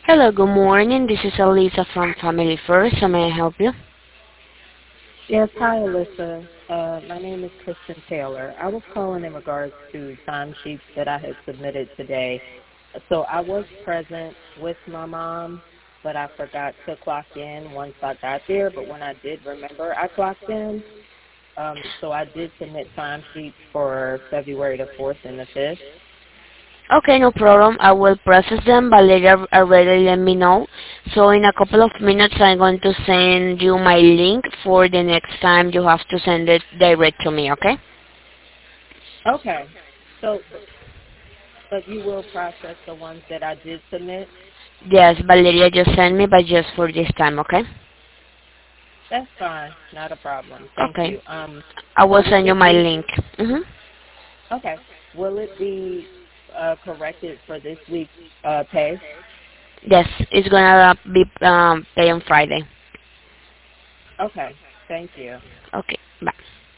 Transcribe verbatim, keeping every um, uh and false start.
Hello, good morning. This is Elisa from Family First. How may I help you? Yes, hi, Alyssa. Uh, my name is Kristen Taylor. I was calling in regards to timesheets that I had submitted today. So I was present with my mom, but I forgot to clock in once I got there. But when I did remember, I clocked in. Um, so I did submit timesheets for February the fourth and the fifth. Okay, no problem. I will process them, but later already let me know. So in a couple of minutes, I'm going to send you my link for the next time you have to send it direct to me, okay? Okay. So, but you will process the ones that I did submit? Yes, Valeria just sent me, but just for this time, okay? That's fine. Not a problem. Thank Okay. you. Um, I so will will send you it my be link. Mm-hmm. Okay. Will it be uh, corrected for this week's uh, pay? Yes, it's gonna be um, paid on Friday. Okay. Thank you. Okay, bye.